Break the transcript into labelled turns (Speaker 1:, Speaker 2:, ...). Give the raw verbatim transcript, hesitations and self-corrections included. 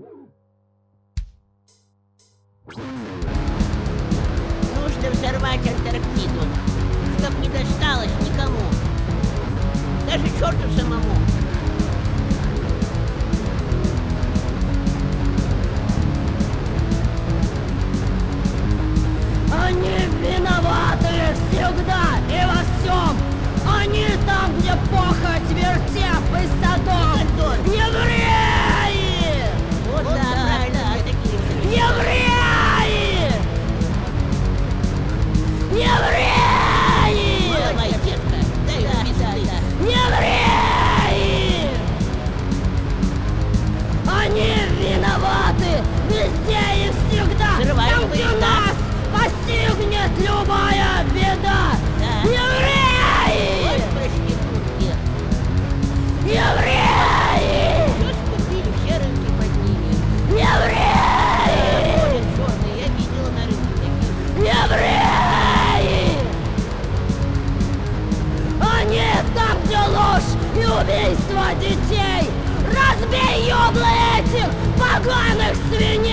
Speaker 1: Нужно взорвать Антарктиду, чтоб не досталось никому, даже черту самому.
Speaker 2: Они виноваты всегда и во всем. Они там, где похоть, вертеп и садом. Евреи!
Speaker 1: Вот,
Speaker 2: Вот
Speaker 1: да,
Speaker 2: да,
Speaker 1: правильно,
Speaker 2: да.
Speaker 1: я такие же.
Speaker 2: Евреи! Евреи!
Speaker 1: Давай, детка, дай
Speaker 2: Да,
Speaker 1: пизды.
Speaker 2: да, да. Евреи! Они виноваты везде и всегда.
Speaker 1: Взрываем
Speaker 2: Там, где
Speaker 1: поезда.
Speaker 2: нас постигнет любая беда.
Speaker 1: Да.
Speaker 2: Евреи!
Speaker 1: Ой, проститутки.
Speaker 2: Евреи!
Speaker 1: Все скупили, все рынки подняли.
Speaker 2: Евреи!
Speaker 1: Ходят черные, я видела на рынке таких.
Speaker 2: Евреи! Они там, где ложь и убийство детей. Разбей ёбла этих поганых свиней!